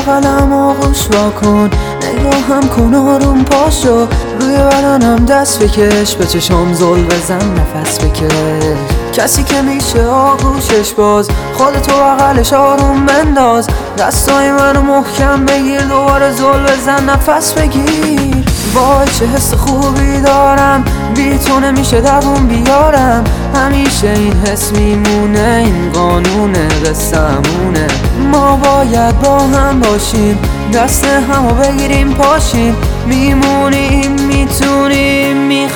بغلم آغوش واکن، نگاهم کن آروم پاشو، روی بدنم دست بکش، به چشم زل بزن نفس بکش. کسی که میشه آغوشش باز، خودتو بغلش آروم بنداز، دستای منو محکم بگیر، دوباره زل بزن نفس بگیر. وای چه حس خوبی دارم، بی تو نمیشه دووم بیارم، همیشه این حس میمونه، این قانونه قصه‌مونه. ما باید با هم باشیم، دست همو بگیریم پاشیم، میمونیم میتونیم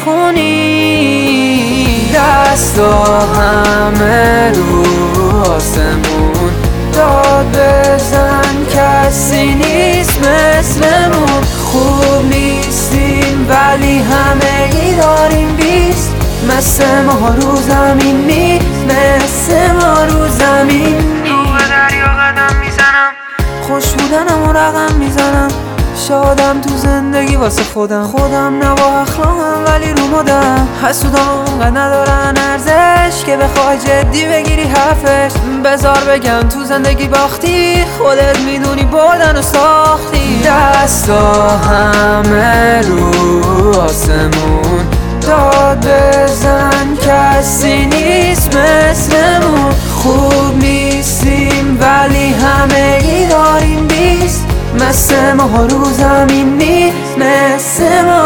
میخونیم. دستا همه رو آسمون، داد بزن کسی نیست مثلمون. خوب نیستیم ولی همگی داریم بیست، مثل ما رو زمین نیست، مثل ما رو زمین نیست. رو به دریا قدم میزنم، خوش بودنم و رقم میزنم، شادم تو زندگی واسه خودم نه با اخلاقم ولی رو مدم. حسودان اونقدر ندارن ارزش که بخوای جدی بگیری حرفش، بذار بگم تو زندگی باختی، خودت میدونی بردن و ساختی. دستا همه رو آسمون، داد بزن کسی نیست مثلمون. خوب نیستیم ولی همگی داریم بیست، مثل ما رو زمین نیست، مثل ما